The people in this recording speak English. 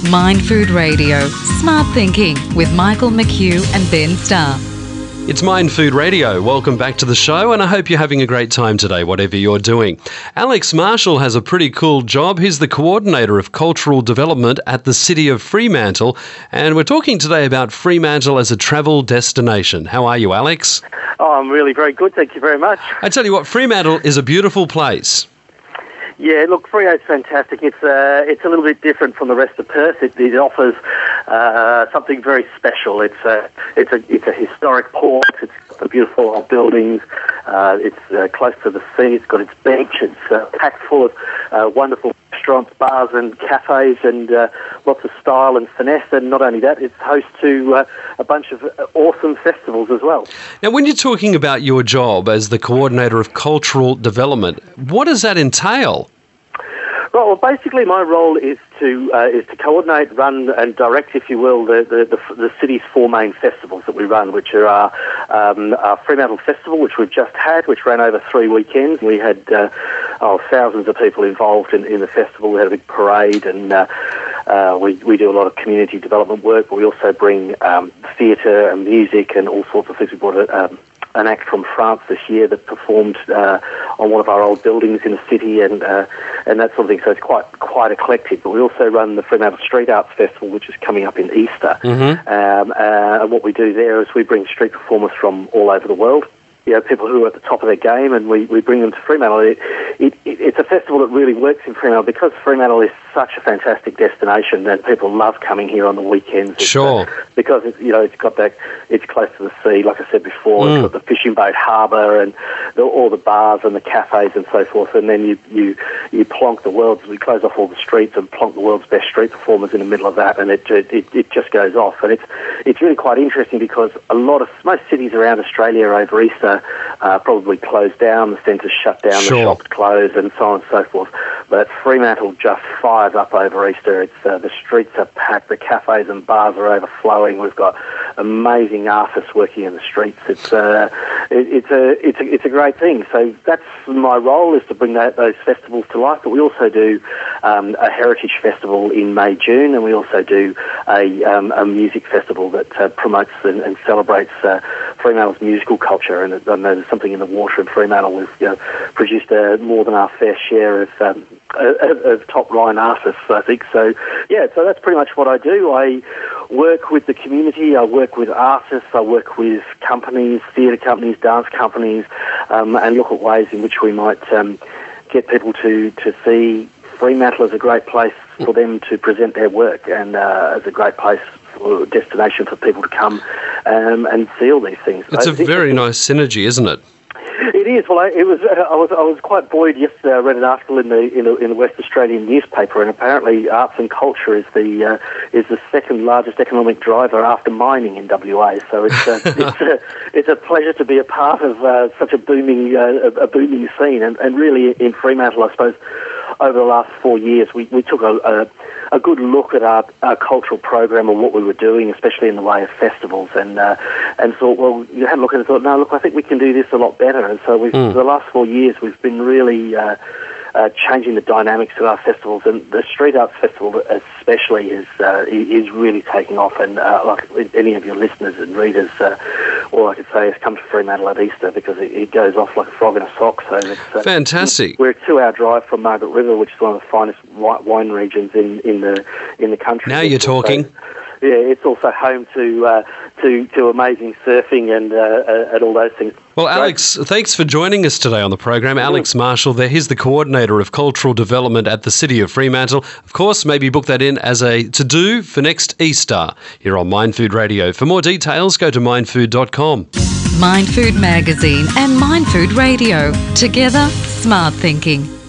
Mind Food Radio, Smart Thinking with Michael McHugh and Ben Starr. It's Mind Food Radio. Welcome back to the show, and I hope you're having a great time today, whatever you're doing. Alex Marshall has a pretty cool job. He's the Coordinator of Cultural Development at the City of Fremantle, and we're talking today about Fremantle as a travel destination. How are you, Alex? Oh, I'm really very good, thank you very much. I tell you what, Fremantle is a beautiful place. Yeah, look, Freo's fantastic. It's a little bit different from the rest of Perth. It offers something very special. It's a historic port. It's got the beautiful old buildings. It's close to the sea. It's got its beach. It's packed full of wonderful restaurants, bars and cafes, and lots of style and finesse. And not only that, it's host to a bunch of awesome festivals as well. Now, when you're talking about your job as the Coordinator of Cultural Development, what does that entail? Right, well, basically my role is to coordinate, run and direct, if you will, the city's four main festivals that we run, which are our Fremantle Festival, which we've just had, which ran over 3 weekends. We had thousands of people involved in the festival. We had a big parade, and we do a lot of community development work, but we also bring theatre and music and all sorts of things. We brought an act from France this year that performed on one of our old buildings in the city, and that sort of thing. So it's quite eclectic. But we also run the Fremantle Street Arts Festival, which is coming up in Easter. Mm-hmm. And what we do there is we bring street performers from all over the world. You know, people who are at the top of their game, and we bring them to Fremantle. It's a festival that really works in Fremantle because Fremantle is such a fantastic destination that people love coming here on the weekends. Sure. Because it's got that, it's close to the sea, like I said before. It's got the fishing boat harbour and all the bars and the cafes and so forth. And then you plonk the world's. We close off all the streets and plonk the world's best street performers in the middle of that, and it just goes off. And it's really quite interesting because most cities around Australia over Easter probably closed down, the centres shut down, Sure. the shops closed, and so on and so forth. But Fremantle just fires up over Easter. It's the streets are packed, the cafes and bars are overflowing. We've got amazing artists working in the streets. It's a great thing. So that's my role, is to bring those festivals to life. But we also do a heritage festival in May, June, and we also do a music festival that promotes and celebrates Fremantle's musical culture. And I know there's something in the water in Fremantle. We've produced more than our fair share of top-line artists, I think. So that's pretty much what I do. I work with the community, I work with artists, I work with companies, theatre companies, dance companies, and look at ways in which we might get people to see Fremantle as a great place for them to present their work, and as a great place or destination for people to come and see all these things. It's a very nice synergy, isn't it? It is. Well, I was quite buoyed yesterday. I read an article in the West Australian newspaper, and apparently arts and culture is the second largest economic driver after mining in WA. So it's a pleasure to be a part of such a booming scene, and really in Fremantle, I suppose. Over the last 4 years, we took a good look at our cultural program and what we were doing, especially in the way of festivals, and thought, well, you had a look at it and thought, no, look, I think we can do this a lot better. And so for the last 4 years, we've been really changing the dynamics of our festivals, and the Street Arts Festival especially is really taking off. And like any of your listeners and readers, all I could say is come to Fremantle at Easter, because it goes off like a frog in a sock. So it's fantastic. We're a 2-hour drive from Margaret River, which is one of the finest wine regions in the country. Now you're talking. Yeah, it's also home to amazing surfing and all those things. Well, Alex, thanks for joining us today on the program. Alex Marshall there. He's the Coordinator of Cultural Development at the City of Fremantle. Of course, maybe book that in as a to-do for next Easter here on Mind Food Radio. For more details, go to mindfood.com. Mind Food Magazine and Mind Food Radio. Together, smart thinking.